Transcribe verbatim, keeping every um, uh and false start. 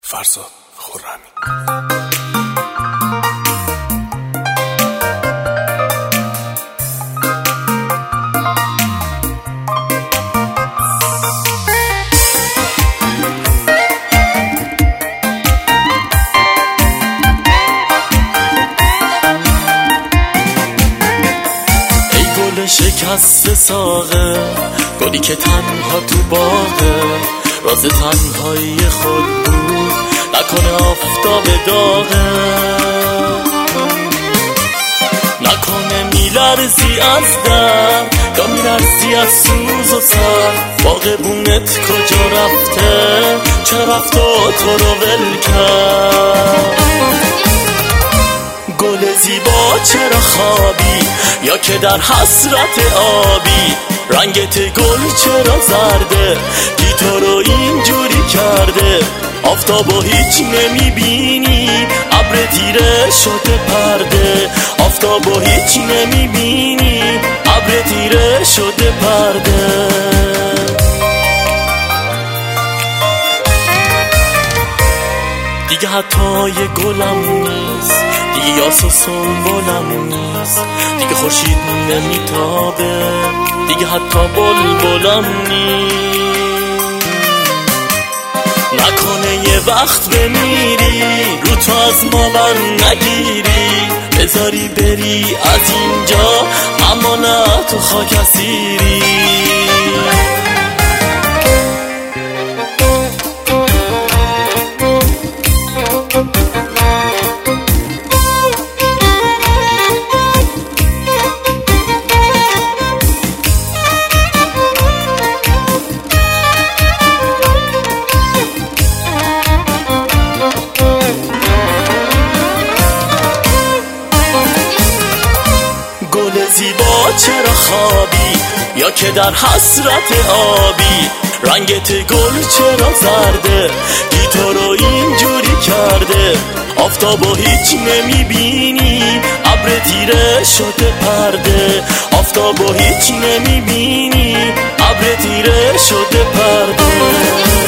فرزاد خرمی. شکست ساقه گلی که تنها تو باغه، راز تنهایی خود بود نکنه آفتاب داغه، نکنه میلرزی از درد یا میلرزی از سوز و سر، باغبونت کجا رفته چه رفت و تو رو ول کرد؟ گل زیبا چرا خوابی یا که در حسرت آبی، رنگت گل چرا زرده کی تو رو اینجوری کرده؟ آفتابو هیچ نمیبینی ابر تیره شده پرده، آفتابو هیچ نمیبینی ابر تیره شده پرده. دیگه حتی یه گلم نیست، دیگه یاس و سنبولم نیست، دیگه خورشید نمیتابه، دیگه حتی بلبلم نیست. نکنه یه وقت بمیری رو تو از ما بر نگیری، بذاری بری از اینجا اما نه تو خاک اسیری. زیبا چرا خوابی یا که در حسرت آبی، رنگت گل چرا زرده کی تو رو اینجوری کرده؟ آفتابو هیچ نمیبینی ابر تیره شده پرده، آفتابو هیچ نمیبینی ابر تیره شده پرده.